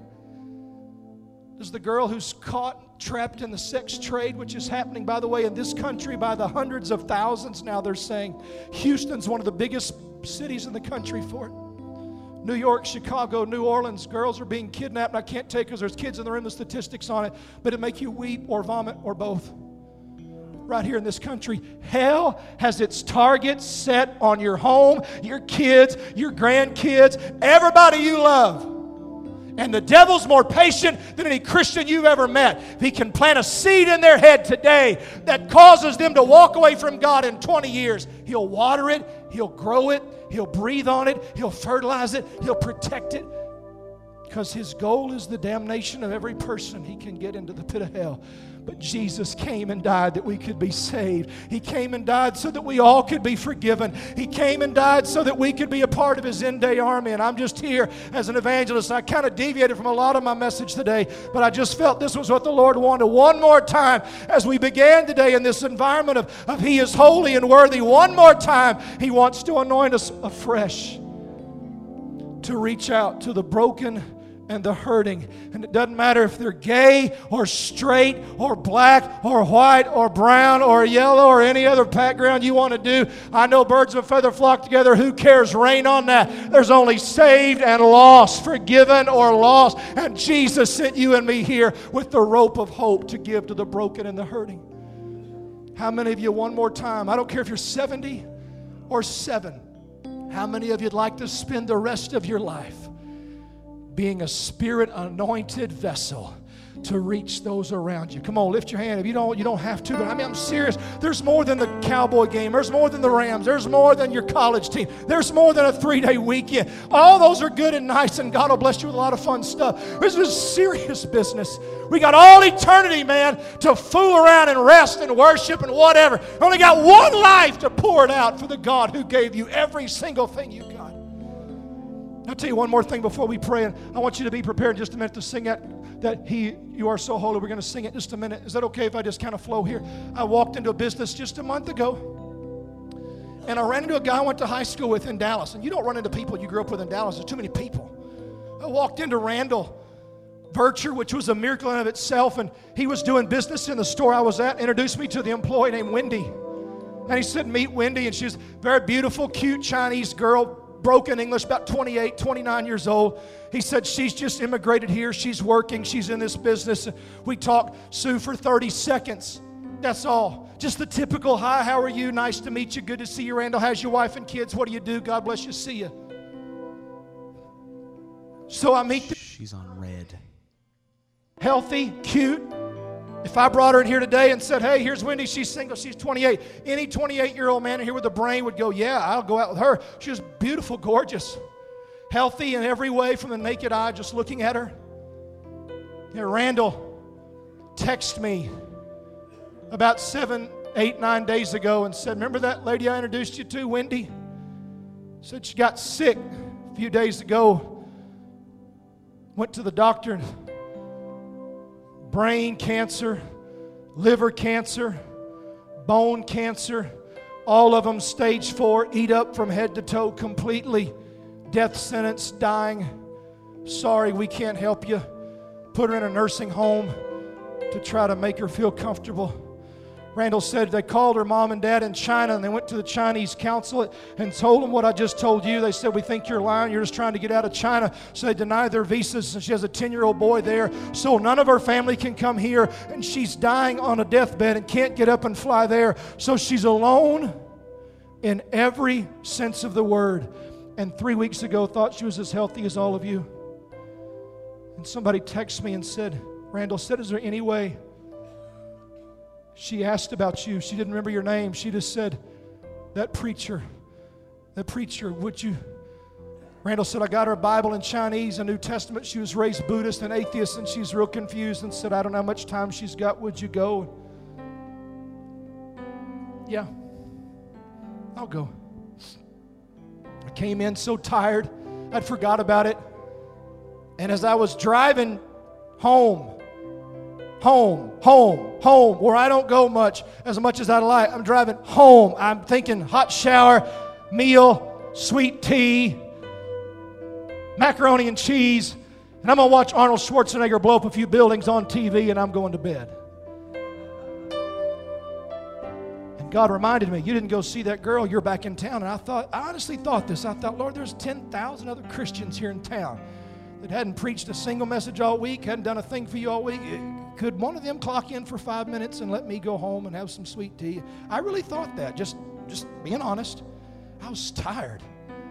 Does the girl who's caught trapped in the sex trade, which is happening, by the way, in this country by the hundreds of thousands now, they're saying. Houston's one of the biggest cities in the country for it. New York, Chicago, New Orleans, girls are being kidnapped, and I can't take because there's kids in the room, the statistics on it, but it make you weep or vomit or both. Right here in this country, hell has its target set on your home, your kids, your grandkids, everybody you love. And the devil's more patient than any Christian you've ever met. If he can plant a seed in their head today that causes them to walk away from God in twenty years, he'll water it, he'll grow it, he'll breathe on it, he'll fertilize it, he'll protect it. Because his goal is the damnation of every person he can get into the pit of hell. But Jesus came and died that we could be saved. He came and died so that we all could be forgiven. He came and died so that we could be a part of his end-day army. And I'm just here as an evangelist. I kind of deviated from a lot of my message today, but I just felt this was what the Lord wanted. One more time, as we began today in this environment of, of he is holy and worthy, one more time, he wants to anoint us afresh to reach out to the broken and the hurting. And it doesn't matter if they're gay or straight or black or white or brown or yellow or any other background you want to do. I know birds of a feather flock together. Who cares? Rain on that. There's only saved and lost, forgiven or lost. And Jesus sent you and me here with the rope of hope to give to the broken and the hurting. How many of you, one more time, I don't care if you're seventy or seven, how many of you'd like to spend the rest of your life being a Spirit-anointed vessel to reach those around you? Come on, lift your hand. If you don't, you don't have to, but I mean, I'm serious. There's more than the Cowboy game. There's more than the Rams. There's more than your college team. There's more than a three-day weekend. All those are good and nice, and God will bless you with a lot of fun stuff. This is serious business. We got all eternity, man, to fool around and rest and worship and whatever. Only got one life to pour it out for the God who gave you every single thing you got. I'll tell you one more thing before we pray, and I want you to be prepared in just a minute to sing that, that He, You Are So Holy. We're going to sing it in just a minute. Is that okay if I just kind of flow here? I walked into a business just a month ago, and I ran into a guy I went to high school with in Dallas. And you don't run into people you grew up with in Dallas. There's too many people. I walked into Randall Virtue, which was a miracle in and of itself, and he was doing business in the store I was at, introduced me to the employee named Wendy. And he said, meet Wendy, and she's a very beautiful, cute Chinese girl, broken English, about twenty-eight, twenty-nine years old. He said, she's just immigrated here. She's working. She's in this business. We talked, Sue, for thirty seconds. That's all. Just the typical, hi, how are you? Nice to meet you. Good to see you, Randall. How's your wife and kids? What do you do? God bless you. See you. So I meet the She's on red. healthy, cute. If I brought her in here today and said, hey, here's Wendy, she's single, she's twenty-eight. Any twenty-eight-year-old man in here with a brain would go, yeah, I'll go out with her. She was beautiful, gorgeous, healthy in every way from the naked eye, just looking at her. Yeah, Randall texted me about seven, eight, nine days ago and said, remember that lady I introduced you to, Wendy? Said she got sick a few days ago. Went to the doctor and brain cancer, liver cancer, bone cancer, all of them stage four, eat up from head to toe completely, death sentence, dying. Sorry, we can't help you. Put her in a nursing home to try to make her feel comfortable. Randall said they called her mom and dad in China, and they went to the Chinese consulate and told them what I just told you. They said, we think you're lying. You're just trying to get out of China. So they denied their visas, and she has a ten-year-old boy there. So none of her family can come here, and she's dying on a deathbed and can't get up and fly there. So she's alone in every sense of the word. And three weeks ago, thought she was as healthy as all of you. And somebody texted me and said, Randall said, is there any way? She asked about you. She didn't remember your name. She just said, that preacher, that preacher, would you? Randall said, I got her a Bible in Chinese, a New Testament. She was raised Buddhist and atheist, and she's real confused and said, I don't know how much time she's got. Would you go? Yeah, I'll go. I came in so tired, I'd forgot about it. And as I was driving home, home, home, home, where I don't go much, as much as I'd like. I'm driving home. I'm thinking hot shower, meal, sweet tea, macaroni and cheese, and I'm going to watch Arnold Schwarzenegger blow up a few buildings on T V, and I'm going to bed. And God reminded me, you didn't go see that girl, you're back in town. And I thought, I honestly thought this. I thought, Lord, there's ten thousand other Christians here in town that hadn't preached a single message all week, hadn't done a thing for you all week. Could one of them clock in for five minutes and let me go home and have some sweet tea? I really thought that, just, just being honest. I was tired.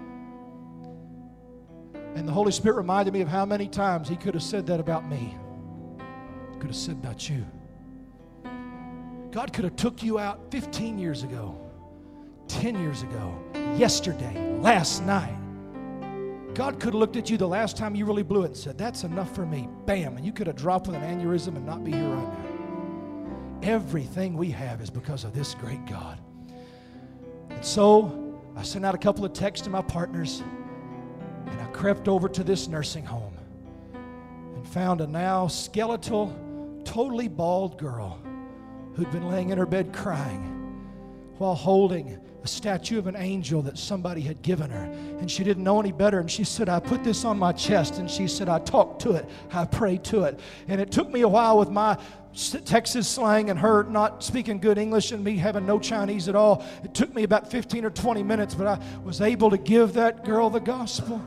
And the Holy Spirit reminded me of how many times He could have said that about me. He could have said about you. God could have took you out fifteen years ago, ten years ago, yesterday, last night. God could have looked at you the last time you really blew it and said, that's enough for me. Bam. And you could have dropped with an aneurysm and not be here right now. Everything we have is because of this great God. And so I sent out a couple of texts to my partners, and I crept over to this nursing home and found a now skeletal, totally bald girl who'd been laying in her bed crying while holding a statue of an angel that somebody had given her. And she didn't know any better. And she said, I put this on my chest. And she said, I talked to it. I prayed to it. And it took me a while with my Texas slang and her not speaking good English and me having no Chinese at all. It took me about fifteen or twenty minutes, but I was able to give that girl the gospel.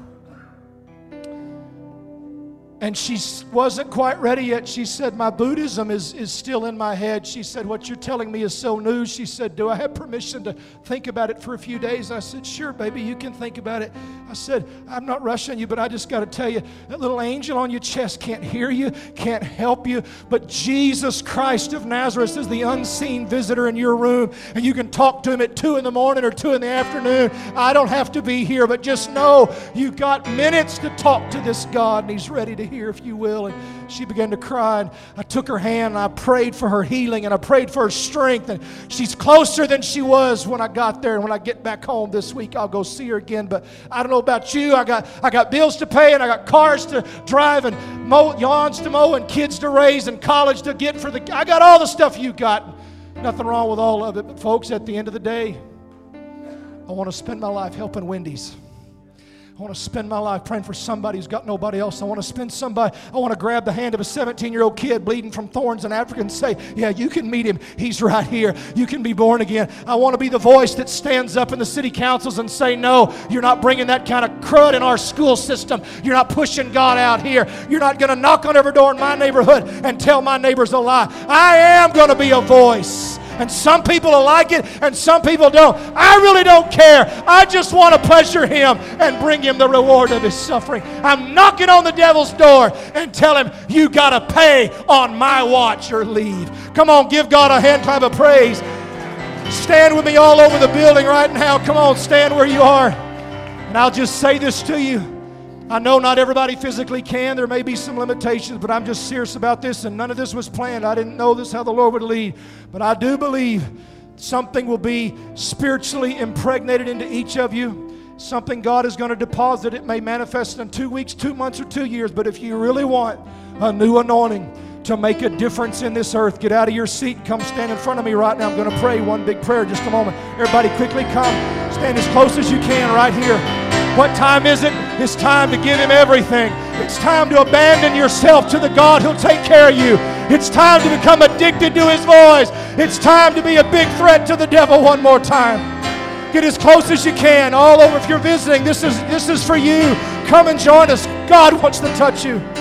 And she wasn't quite ready yet. She said, my Buddhism is, is still in my head. She said, what you're telling me is so new. She said, do I have permission to think about it for a few days? I said, sure, baby, you can think about it. I said, I'm not rushing you, but I just got to tell you, that little angel on your chest can't hear you, can't help you. But Jesus Christ of Nazareth is the unseen visitor in your room. And you can talk to Him at two in the morning or two in the afternoon. I don't have to be here, but just know you've got minutes to talk to this God, and He's ready to here, if you will. And she began to cry, and I took her hand and I prayed for her healing, and I prayed for her strength, and she's closer than she was when I got there. And when I get back home this week, I'll go see her again. But I don't know about you. I got I got bills to pay, and I got cars to drive, and mow, lawns to mow, and kids to raise, and college to get for the I got all the stuff you got. Nothing wrong with all of it. But folks, at the end of the day, I want to spend my life helping Wendy's. I want to spend my life praying for somebody who's got nobody else. I want to spend somebody, I want to grab the hand of a seventeen-year-old kid bleeding from thorns in Africa and say, yeah, you can meet him. He's right here. You can be born again. I want to be the voice that stands up in the city councils and say, no, you're not bringing that kind of crud in our school system. You're not pushing God out here. You're not going to knock on every door in my neighborhood and tell my neighbors a lie. I am going to be a voice. And some people will like it, and some people don't. I really don't care. I just want to pleasure Him and bring Him the reward of His suffering. I'm knocking on the devil's door and tell him, you got to pay on my watch or leave. Come on, give God a hand clap of praise. Stand with me all over the building right now. Come on, stand where you are. And I'll just say this to you. I know not everybody physically can. There may be some limitations, but I'm just serious about this, and none of this was planned. I didn't know this, how the Lord would lead. But I do believe something will be spiritually impregnated into each of you. Something God is going to deposit. It may manifest in two weeks, two months, or two years. But if you really want a new anointing to make a difference in this earth, get out of your seat and come stand in front of me right now. I'm going to pray one big prayer in just a moment. Everybody quickly come. Stand as close as you can right here. What time is it? It's time to give Him everything. It's time to abandon yourself to the God who'll take care of you. It's time to become addicted to His voice. It's time to be a big threat to the devil one more time. Get as close as you can. All over, if you're visiting, this is, this is for you. Come and join us. God wants to touch you.